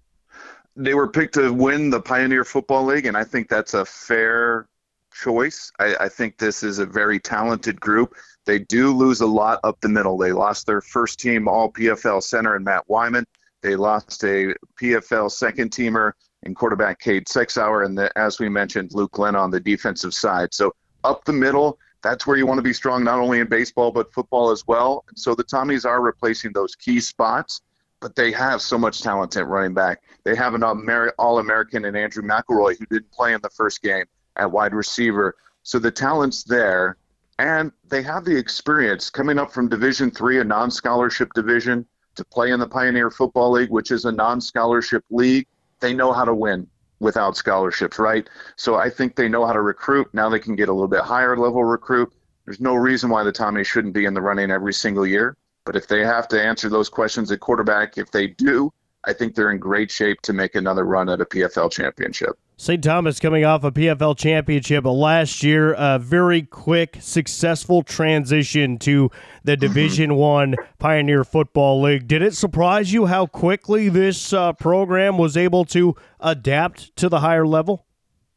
They were picked to win the Pioneer Football League, and I think that's a fair choice. I think this is a very talented group. They do lose a lot up the middle. They lost their first team all-PFL center in Matt Wyman. They lost a PFL second-teamer in quarterback Cade Sexauer, and as we mentioned, Luke Glenn on the defensive side. So up the middle, that's where you want to be strong, not only in baseball but football as well. And so the Tommies are replacing those key spots, but they have so much talent at running back. They have an All-American in Andrew McElroy who didn't play in the first game at wide receiver. So the talent's there, and they have the experience coming up from Division III, a non-scholarship division, to play in the Pioneer Football League, which is a non-scholarship league. They know how to win without scholarships, right? So I think they know how to recruit. Now they can get a little bit higher level recruit. There's no reason why the Tommies shouldn't be in the running every single year. But if they have to answer those questions at quarterback, if they do, I think they're in great shape to make another run at a PFL championship. St. Thomas coming off a PFL championship last year, a very quick, successful transition to the Division I Pioneer Football League. Did it surprise you how quickly this program was able to adapt to the higher level?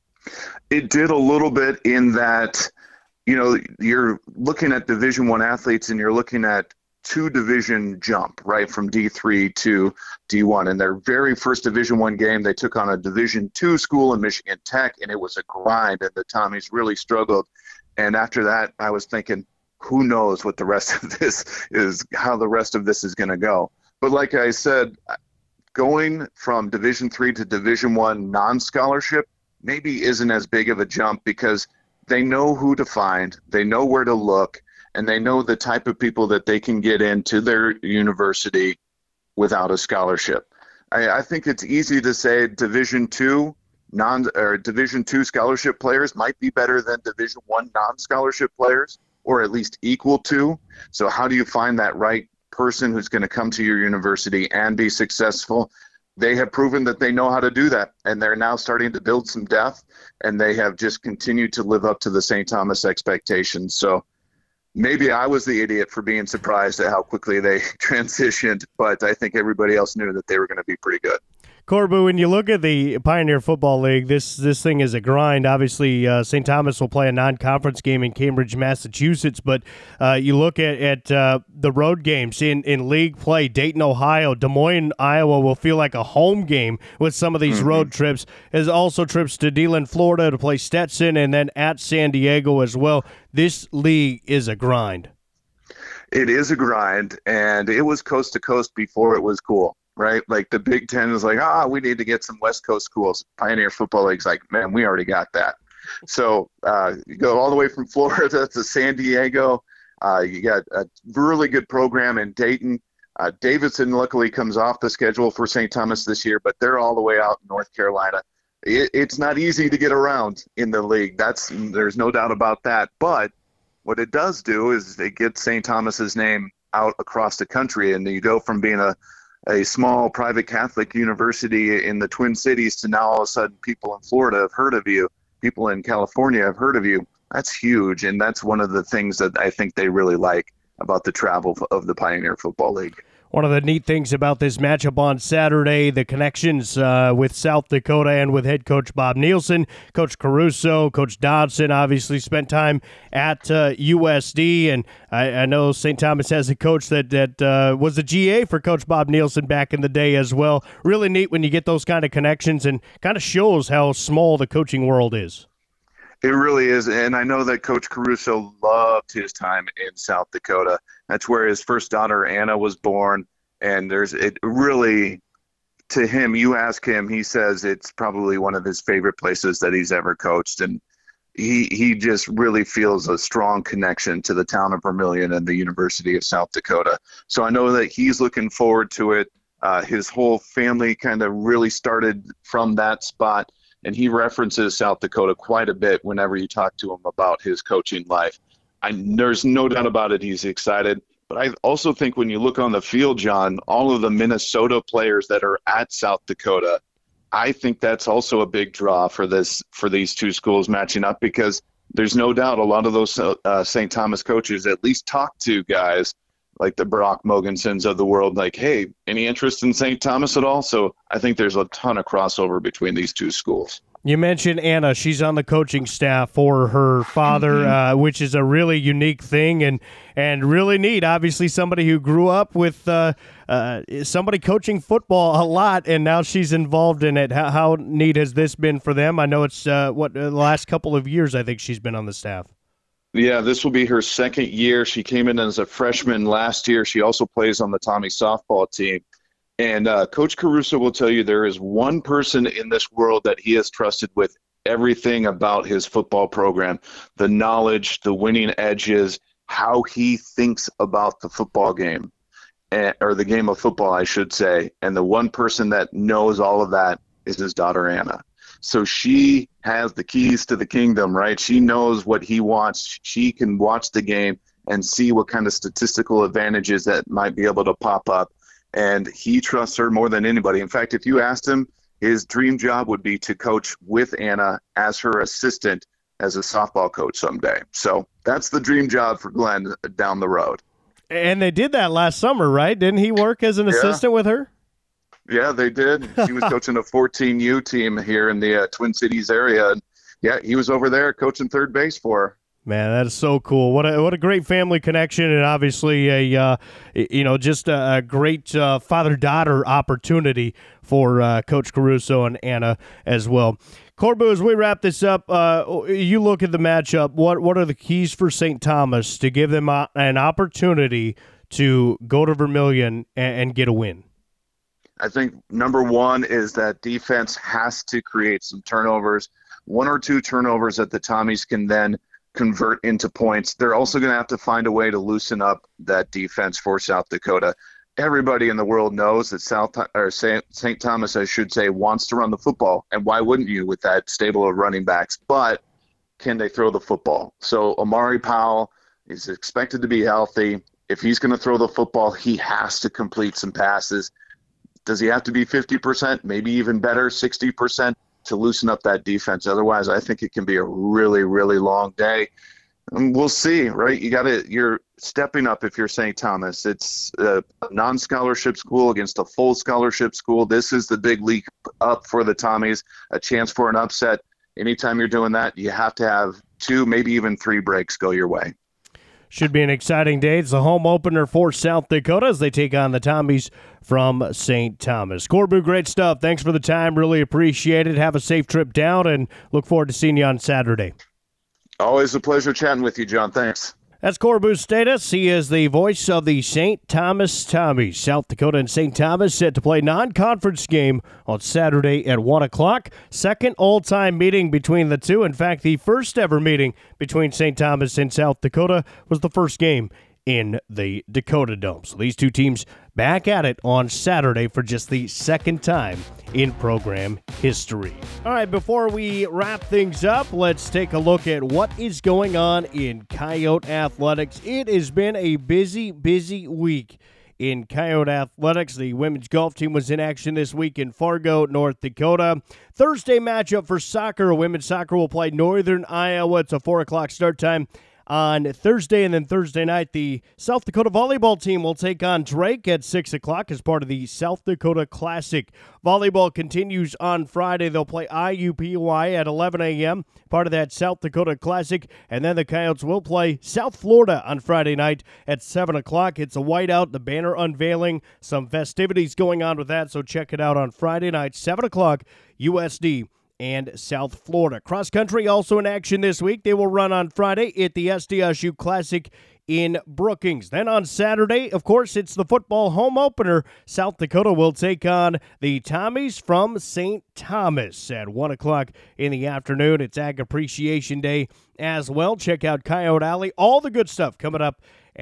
It did a little bit in that, you're looking at Division I athletes and you're looking at two-division jump, right, from D3 to D1. In their very first Division I game, they took on a Division II school in Michigan Tech, and it was a grind, and the Tommies really struggled. And after that, I was thinking, who knows what the rest of this is, how the rest of this is going to go. But like I said, going from Division III to Division I non-scholarship maybe isn't as big of a jump because they know who to find, they know where to look, and they know the type of people that they can get into their university without a scholarship. I think it's easy to say Division II Division II scholarship players might be better than Division I non-scholarship players, or at least equal to. So how do you find that right person who's going to come to your university and be successful? They have proven that they know how to do that, and they're now starting to build some depth, and they have just continued to live up to the St. Thomas expectations. So maybe I was the idiot for being surprised at how quickly they transitioned, but I think everybody else knew that they were going to be pretty good. Corbu, when you look at the Pioneer Football League, this thing is a grind. Obviously, St. Thomas will play a non-conference game in Cambridge, Massachusetts, but you look at the road games in league play. Dayton, Ohio, Des Moines, Iowa will feel like a home game with some of these road trips. There's also trips to DeLand, Florida to play Stetson, and then at San Diego as well. This league is a grind. It is a grind, and it was coast to coast before it was cool. Right? Like the Big Ten is like, we need to get some West Coast schools. Pioneer Football League's like, man, we already got that. So you go all the way from Florida to San Diego. You got a really good program in Dayton. Davidson luckily comes off the schedule for St. Thomas this year, but they're all the way out in North Carolina. It's not easy to get around in the league. There's no doubt about that. But what it does do is it gets St. Thomas's name out across the country, and you go from being a a small private Catholic university in the Twin Cities to now all of a sudden people in Florida have heard of you, people in California have heard of you. That's huge, and that's one of the things that I think they really like about the travel of the Pioneer Football League. One of the neat things about this matchup on Saturday, the connections with South Dakota and with head coach Bob Nielsen, Coach Caruso, Coach Dodson obviously spent time at USD, and I know St. Thomas has a coach that was a GA for Coach Bob Nielsen back in the day as well. Really neat when you get those kind of connections, and kind of shows how small the coaching world is. It really is, and I know that Coach Caruso loved his time in South Dakota. That's where his first daughter, Anna, was born, and it really, to him, you ask him, he says it's probably one of his favorite places that he's ever coached, and he just really feels a strong connection to the town of Vermilion and the University of South Dakota. So I know that he's looking forward to it. His whole family kind of really started from that spot, and he references South Dakota quite a bit whenever you talk to him about his coaching life. There's no doubt about it, he's excited. But I also think when you look on the field, John, all of the Minnesota players that are at South Dakota, I think that's also a big draw for these two schools matching up, because there's no doubt a lot of those St. Thomas coaches at least talk to guys like the Brock Mogansons of the world, like, hey, any interest in St. Thomas at all? So I think there's a ton of crossover between these two schools. You mentioned Anna. She's on the coaching staff for her father, which is a really unique thing and really neat. Obviously, somebody who grew up with somebody coaching football a lot, and now she's involved in it. How neat has this been for them? I know it's the last couple of years I think she's been on the staff. Yeah, this will be her second year. She came in as a freshman last year. She also plays on the Tommy softball team. And Coach Caruso will tell you there is one person in this world that he has trusted with everything about his football program, the knowledge, the winning edges, how he thinks about the football game, or the game of football, I should say. And the one person that knows all of that is his daughter, Anna. So she has the keys to the kingdom, right? She knows what he wants. She can watch the game and see what kind of statistical advantages that might be able to pop up. And he trusts her more than anybody. In fact, if you asked him, his dream job would be to coach with Anna as her assistant as a softball coach someday. So that's the dream job for Glenn down the road. And they did that last summer, right? Didn't he work as an assistant with her? Yeah, they did. She was coaching a 14U team here in the Twin Cities area. And yeah, he was over there coaching third base for her. Man, that is so cool. What a great family connection, and obviously just a great father-daughter opportunity for Coach Caruso and Anna as well. Corbu, as we wrap this up, you look at the matchup. What are the keys for St. Thomas to give them an opportunity to go to Vermilion and get a win? I think number one is that defense has to create some turnovers. One or two turnovers that the Tommies can then convert into points. They're also going to have to find a way to loosen up that defense for South Dakota. Everybody in the world knows that St. Thomas, I should say, wants to run the football. And why wouldn't you with that stable of running backs? But can they throw the football? So Amari Powell is expected to be healthy. If he's going to throw the football, he has to complete some passes. Does he have to be 50%, maybe even better, 60%? To loosen up that defense? Otherwise, I think it can be a really, really long day. And we'll see, right? You're stepping up if you're St. Thomas. It's a non-scholarship school against a full scholarship school. This is the big leap up for the Tommies, a chance for an upset. Anytime you're doing that, you have to have 2, maybe even 3 breaks go your way. Should be an exciting day. It's the home opener for South Dakota as they take on the Tommies from St. Thomas. Corbu, great stuff. Thanks for the time. Really appreciate it. Have a safe trip down, and look forward to seeing you on Saturday. Always a pleasure chatting with you, John. Thanks. That's Corbu Status. He is the voice of the St. Thomas Tommies. South Dakota and St. Thomas set to play non-conference game on Saturday at 1 o'clock. Second all-time meeting between the two. In fact, the first ever meeting between St. Thomas and South Dakota was the first game in the Dakota Dome. So these two teams back at it on Saturday for just the second time in program history. All right, before we wrap things up, let's take a look at what is going on in Coyote Athletics. It has been a busy week in Coyote Athletics. The women's golf team was in action this week in Fargo, North Dakota. Thursday matchup for soccer. Women's soccer will play Northern Iowa. It's a 4 o'clock start time on Thursday, and then Thursday night, the South Dakota volleyball team will take on Drake at 6 o'clock as part of the South Dakota Classic. Volleyball continues on Friday. They'll play IUPUI at 11 a.m., part of that South Dakota Classic, and then the Coyotes will play South Florida on Friday night at 7 o'clock. It's a whiteout, the banner unveiling, some festivities going on with that, so check it out on Friday night, 7 o'clock, USD and South Florida. Cross country also in action this week. They will run on Friday at the SDSU Classic in Brookings. Then on Saturday, of course, it's the football home opener. South Dakota will take on the Tommies from St. Thomas at 1 o'clock in the afternoon. It's Ag Appreciation Day as well. Check out Coyote Alley. All the good stuff coming up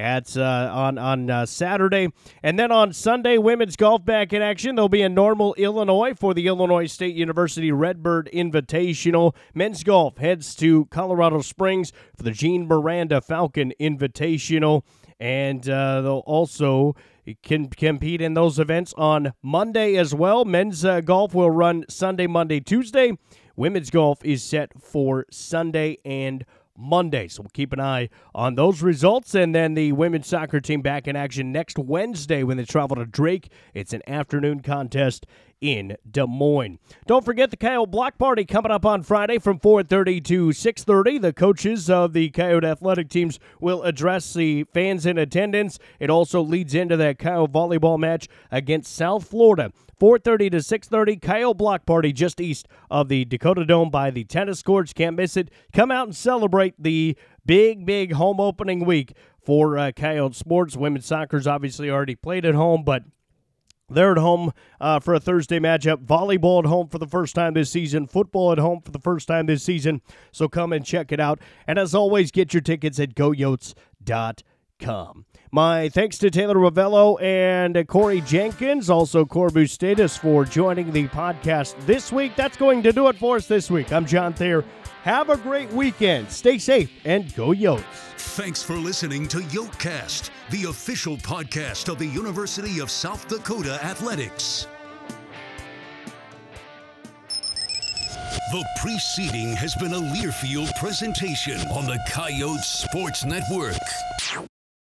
on Saturday. And then on Sunday, women's golf back in action. They'll be in Normal, Illinois for the Illinois State University Redbird Invitational. Men's golf heads to Colorado Springs for the Jean Miranda Falcon Invitational. And they'll also can compete in those events on Monday as well. Men's golf will run Sunday, Monday, Tuesday. Women's golf is set for Sunday and Monday. So we'll keep an eye on those results. And then the women's soccer team back in action next Wednesday when they travel to Drake. It's an afternoon contest in Des Moines. Don't forget the Coyote Block Party coming up on Friday from 4:30 to 6:30. The coaches of the Coyote athletic teams will address the fans in attendance. It also leads into that Coyote volleyball match against South Florida. 4:30 to 6:30, Coyote Block Party just east of the Dakota Dome by the tennis courts. Can't miss it. Come out and celebrate the big home opening week for Coyote sports. Women's soccer's obviously already played at home, but they're at home for a Thursday matchup. Volleyball at home for the first time this season. Football at home for the first time this season. So come and check it out. And as always, get your tickets at goyotes.com. My thanks to Taylor Ravello and Corey Jenkins, also Corbu Status, for joining the podcast this week. That's going to do it for us this week. I'm John Thayer. Have a great weekend. Stay safe and go Yotes. Thanks for listening to Yotecast, the official podcast of the University of South Dakota Athletics. The preceding has been a Learfield presentation on the Coyote Sports Network.